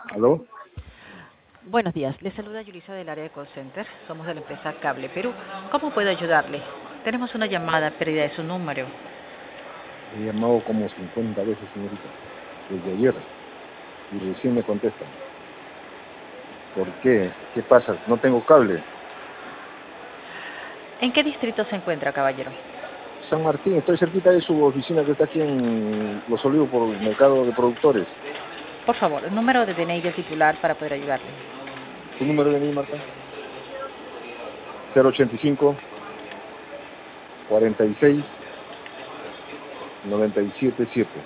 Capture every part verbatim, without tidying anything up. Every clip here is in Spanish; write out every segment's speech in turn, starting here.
¿Aló? Buenos días, le saluda Yulisa del área de call center. Somos de la empresa Cable Perú. ¿Cómo puedo ayudarle? Tenemos una llamada perdida de su número. He llamado como cincuenta veces, señorita, desde ayer, y recién me contestan. ¿Por qué? ¿Qué pasa? No tengo cable. ¿En qué distrito se encuentra, caballero? San Martín, estoy cerquita de su oficina que está aquí en Los Olivos por el mercado de productores. Por favor, el número de D N I del titular para poder ayudarle. ¿Tu número de mí, Marta? cero ochenta y cinco, cuarenta y seis, noventa y siete siete.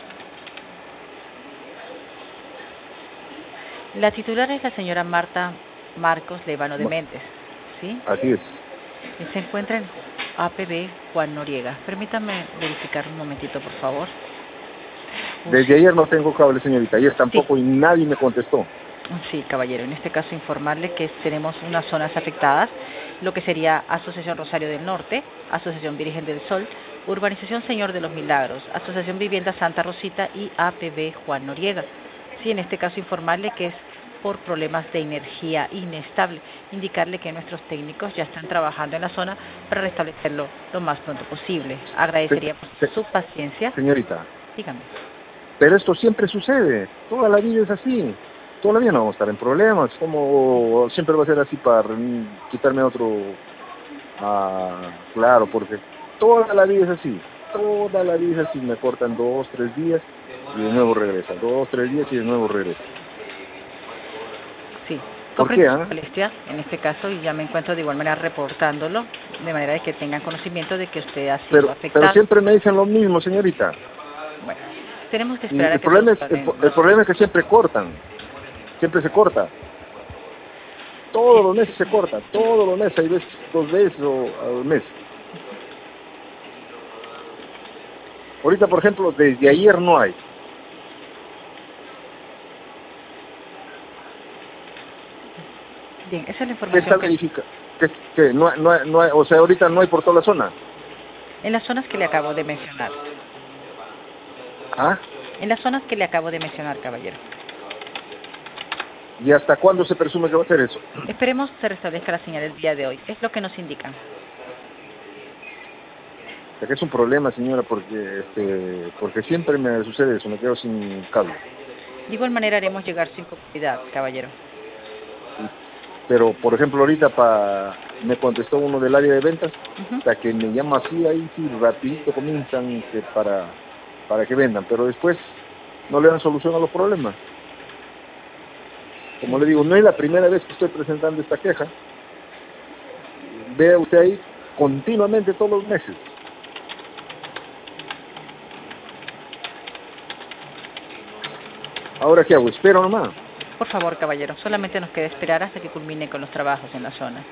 La titular es la señora Marta Marcos Levano de Ma- Méndez, ¿sí? Así es. Y se encuentra en A P B Juan Noriega. Permítame verificar un momentito, por favor. Desde ayer no tengo cable, señorita. Ayer Sí. tampoco y nadie me contestó. Sí, caballero. En este caso, informarle que tenemos unas zonas afectadas, lo que sería Asociación Rosario del Norte, Asociación Virgen del Sol, Urbanización Señor de los Milagros, Asociación Vivienda Santa Rosita y A P B Juan Noriega. Sí, en este caso, informarle que es por problemas de energía inestable. Indicarle que nuestros técnicos ya están trabajando en la zona para restablecerlo lo más pronto posible. Se- Agradeceríamos se- su paciencia. señorita, Dígame. pero esto siempre sucede. Toda la vida es así. Toda la vida no vamos a estar en problemas. Como siempre va a ser así para mm, quitarme otro... Ah, claro, porque toda la vida es así. Toda la vida es así. Me cortan dos, tres días y de nuevo regresa. Dos, tres días y de nuevo regresa. Sí, ¿Por qué, comprendo ah? su molestia en este caso y ya me encuentro de igual manera reportándolo, de manera de que tengan conocimiento de que usted ha sido Pero, pero afectado. siempre me dicen lo mismo, señorita. Bueno, tenemos que Y esperar a el que problema es, el, solucionen el los... problema es que siempre cortan. Siempre se corta. Todos los meses se corta. Todos los meses. Hay veces dos veces o al mes. Ahorita, por ejemplo, desde ayer no hay. Bien, esa es la ¿Qué información está que... verificando? ¿Qué, qué? No, hay- no, hay- no hay- o sea, ahorita no hay por toda la zona. En las zonas que le acabo de mencionar. ¿Ah? En las zonas que le acabo de mencionar, caballero. ¿Y hasta cuándo se presume que va a ser eso? Esperemos se restablezca la señal el día de hoy. Es lo que nos indican. O sea, que es un problema, señora, porque este, porque siempre me sucede eso, me quedo sin cable. De igual manera haremos llegar sin comodidad, caballero. Pero, por ejemplo, ahorita pa, me contestó uno del área de ventas, Uh-huh. o sea, que me llama así, ahí sí, rapidito comienzan que para, para que vendan, pero después no le dan solución a los problemas. Como le digo, no es la primera vez que estoy presentando esta queja. Vea usted ahí continuamente todos los meses. Ahora, ¿qué hago? Espero nomás. Por favor, caballero, solamente nos queda esperar hasta que culmine con los trabajos en la zona.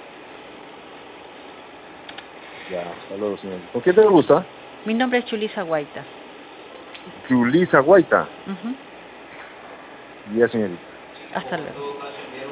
Ya, hasta luego, señor. ¿Por qué te gusta? Mi nombre es Chulisa Guaita. Yulisa Guaita. Uh-huh. Ya, señorita. Hasta luego.